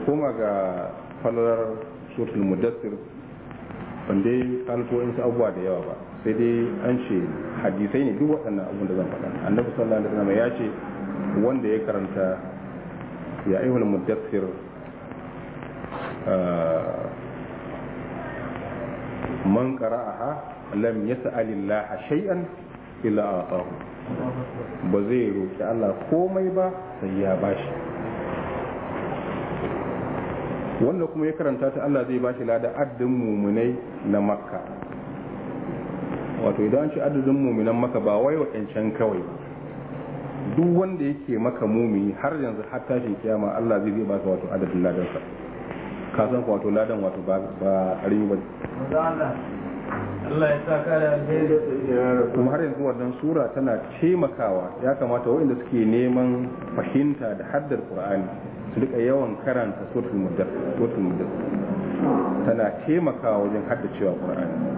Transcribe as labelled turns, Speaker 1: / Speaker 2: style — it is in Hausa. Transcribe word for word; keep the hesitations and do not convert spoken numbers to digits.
Speaker 1: koma ga falalar suratul mudaththir ban dai kalko in su abubuwa da yawa ba, sai dai an ce hadisai ne duk waɗannan abubuwan da zan faɗa. Annabi sallallahu alaihi wasallam ya ce wanda ya karanta ya ayyuhal mudaththir man qara'aha lam yas'alillaha shay'an illa a'tahu, ba zai roki Allah komai ba sai ya bashi. wanda kuma ya karanta ta Allah zai bashi lada addin mumunai na Makka. Wato idan an ce adadin muminan Makka ba wai wakancan kawai, duk wanda yake maka mumini har yanzu har tashin kiyama Allah zai ba ka wato adadin ladansa. Ka san wato ladan wato ba ba arimi ba.
Speaker 2: Allah ya saka da alheri.
Speaker 1: Kuma har yanzu wannan sura tana taimakawa, ya kamata waɗanda suke neman fahimta da haddar Qur'ani su rika yawan karanta suratul mudaththir. Tana taimakawa wajen haddacewa Qur'ani.